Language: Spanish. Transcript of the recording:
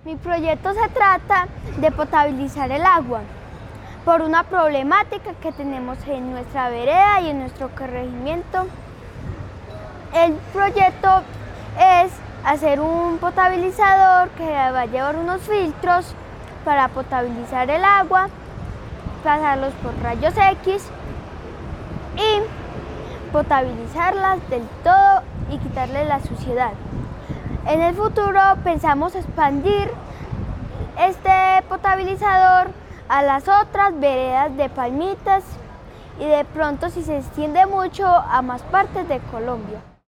Mi proyecto se trata de potabilizar el agua por una problemática que tenemos en nuestra vereda y en nuestro corregimiento. El proyecto es hacer un potabilizador que va a llevar unos filtros para potabilizar el agua, pasarlos por rayos X y potabilizarlas del todo y quitarle la suciedad. En el futuro pensamos expandir este potabilizador a las otras veredas de Palmitas y de pronto, si se extiende mucho, a más partes de Colombia.